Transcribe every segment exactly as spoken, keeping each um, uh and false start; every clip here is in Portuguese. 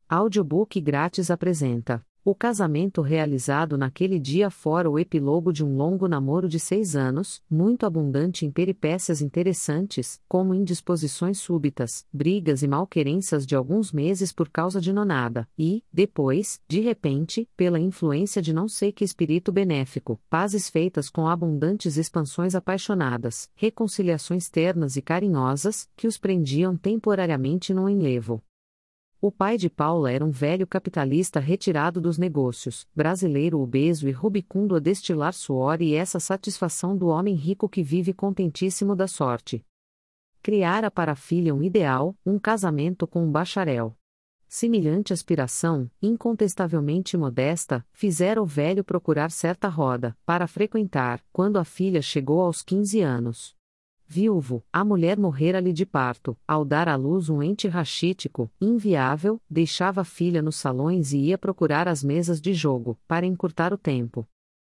Audiobook grátis apresenta: O casamento realizado naquele dia fora o epílogo de um longo namoro de seis anos, muito abundante em peripécias interessantes, como indisposições súbitas, brigas e malquerenças de alguns meses por causa de nonada, e, depois, de repente, pela influência de não sei que espírito benéfico, pazes feitas com abundantes expansões apaixonadas, reconciliações ternas e carinhosas, que os prendiam temporariamente num enlevo. O pai de Paula era um velho capitalista retirado dos negócios, brasileiro obeso e rubicundo a destilar suor e essa satisfação do homem rico que vive contentíssimo da sorte. Criara para a filha um ideal, um casamento com um bacharel. Semelhante aspiração, incontestavelmente modesta, fizera o velho procurar certa roda, para frequentar, quando a filha chegou aos quinze anos. Viúvo, a mulher morrera-lhe de parto, ao dar à luz um ente raquítico, inviável, deixava a filha nos salões e ia procurar as mesas de jogo, para encurtar o tempo.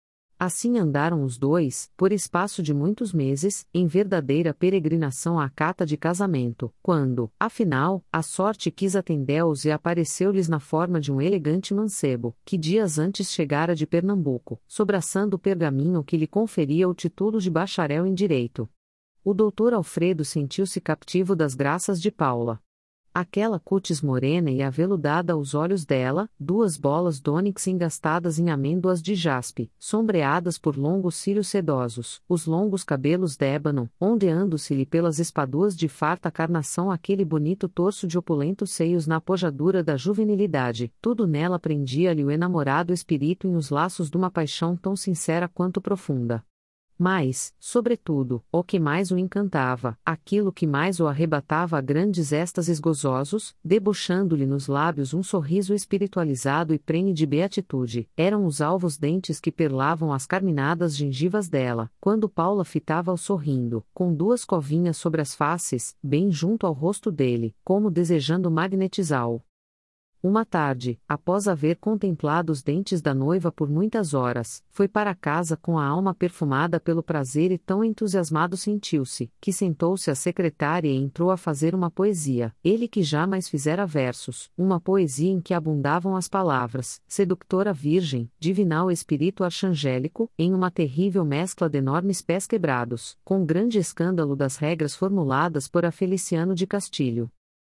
Assim andaram os dois, por espaço de muitos meses, em verdadeira peregrinação à cata de casamento, quando, afinal, a sorte quis atendê-los e apareceu-lhes na forma de um elegante mancebo, que dias antes chegara de Pernambuco, sobraçando o pergaminho que lhe conferia o título de bacharel em direito. O doutor Alfredo sentiu-se captivo das graças de Paula. Aquela cútis morena e aveludada aos olhos dela, duas bolas d'ônix engastadas em amêndoas de jaspe, sombreadas por longos cílios sedosos, os longos cabelos d'ébano, ondeando-se-lhe pelas espaduas de farta carnação aquele bonito torso de opulentos seios na apojadura da juvenilidade, tudo nela prendia-lhe o enamorado espírito em os laços de uma paixão tão sincera quanto profunda. Mas, sobretudo, o que mais o encantava, aquilo que mais o arrebatava a grandes êxtases gozosos, debochando-lhe nos lábios um sorriso espiritualizado e prenhe de beatitude, eram os alvos dentes que perlavam as carminadas gengivas dela, quando Paula fitava-o sorrindo, com duas covinhas sobre as faces, bem junto ao rosto dele, como desejando magnetizá-o. Uma tarde, após haver contemplado os dentes da noiva por muitas horas, foi para casa com a alma perfumada pelo prazer e tão entusiasmado sentiu-se, que sentou-se à secretária e entrou a fazer uma poesia, ele que jamais fizera versos, uma poesia em que abundavam as palavras, seductora virgem, divinal espírito archangélico, em uma terrível mescla de enormes pés quebrados, com grande escândalo das regras formuladas por a Feliciano de Castilho.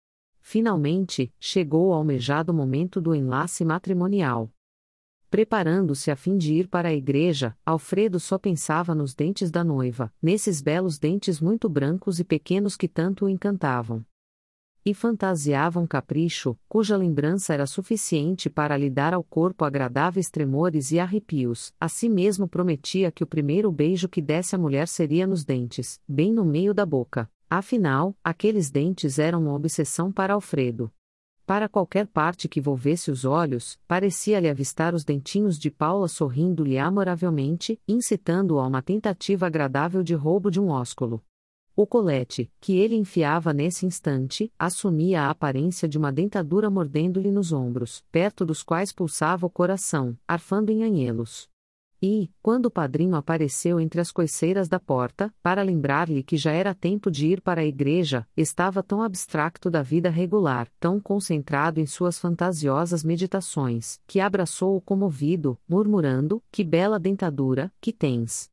Finalmente, chegou o almejado momento do enlace matrimonial. Preparando-se a fim de ir para a igreja, Alfredo só pensava nos dentes da noiva, nesses belos dentes muito brancos e pequenos que tanto o encantavam. E fantasiava um capricho, cuja lembrança era suficiente para lhe dar ao corpo agradáveis tremores e arrepios, assim mesmo prometia que o primeiro beijo que desse à mulher seria nos dentes, bem no meio da boca. Afinal, aqueles dentes eram uma obsessão para Alfredo. Para qualquer parte que volvesse os olhos, parecia-lhe avistar os dentinhos de Paula sorrindo-lhe amoravelmente, incitando-o a uma tentativa agradável de roubo de um ósculo. O colete, que ele enfiava nesse instante, assumia a aparência de uma dentadura mordendo-lhe nos ombros, perto dos quais pulsava o coração, arfando em anhelos. E, quando o padrinho apareceu entre as coiceiras da porta, para lembrar-lhe que já era tempo de ir para a igreja, estava tão abstracto da vida regular, tão concentrado em suas fantasiosas meditações, que abraçou-o comovido, murmurando: "Que bela dentadura, que tens!